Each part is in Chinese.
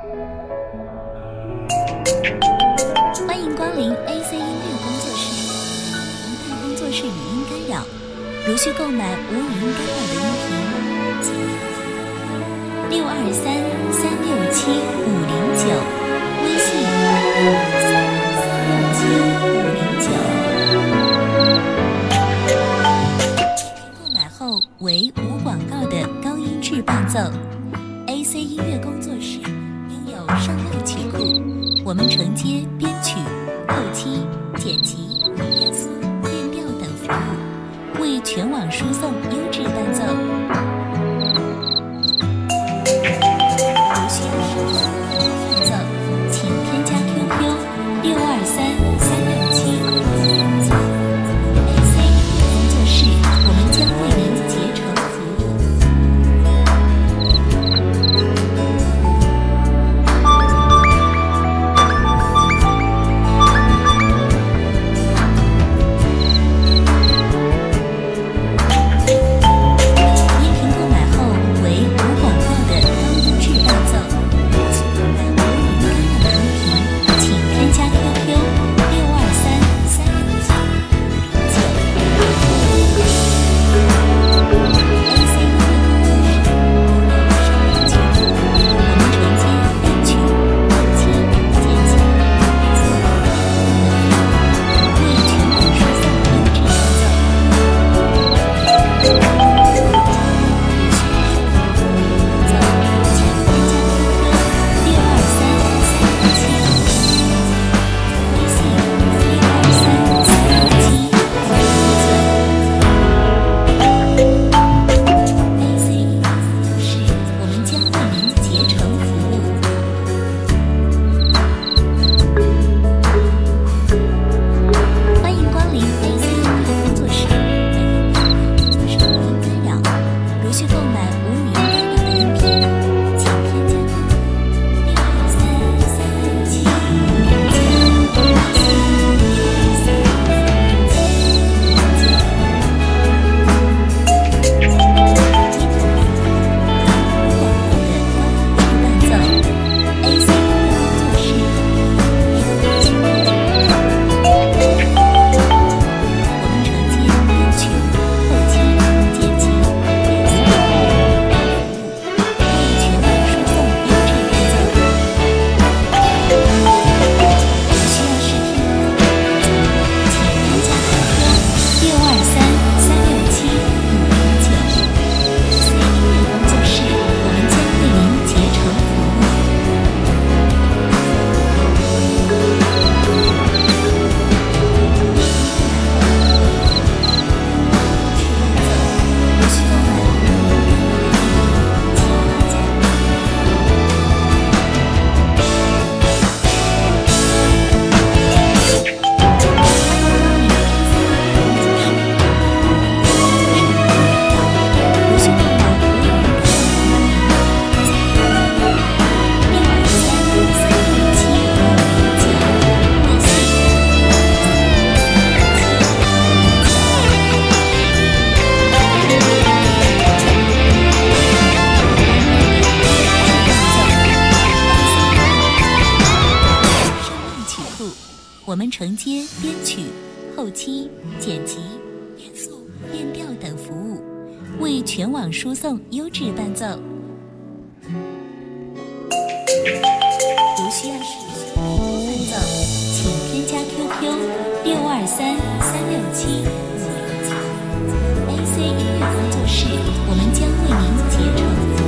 欢迎光临 AC 音乐工作室，无待工作室语音干扰。如需购买无语音干扰的音频，请623-367-509，微信购买后为无广告的高音质伴奏。AC 音乐工作室拥有上六曲库，我们承接编曲、后期、剪辑、变速、变调等服务，为全网输送优质伴奏。如需要收听伴奏，请添加 QQ 623-367-509。AC 音乐工作室，我们将为您竭诚服务。我们承接编曲、后期、剪辑、变速、变调等服务，为全网输送优质伴奏。如需要使用伴奏，请添加 QQ 623-367-509。AC 音乐工作室，我们将为您竭诚服务。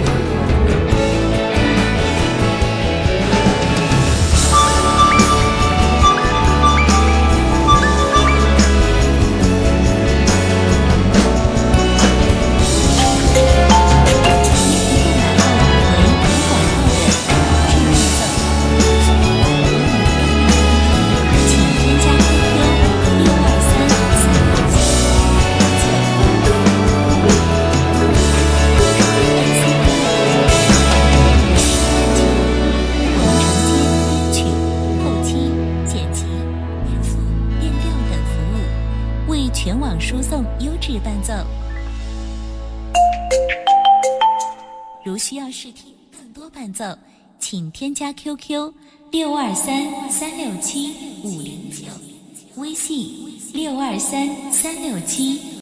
全网输送优质伴奏。如需要试听更多伴奏， 请添加 QQ623-367-509，微信623-367-509。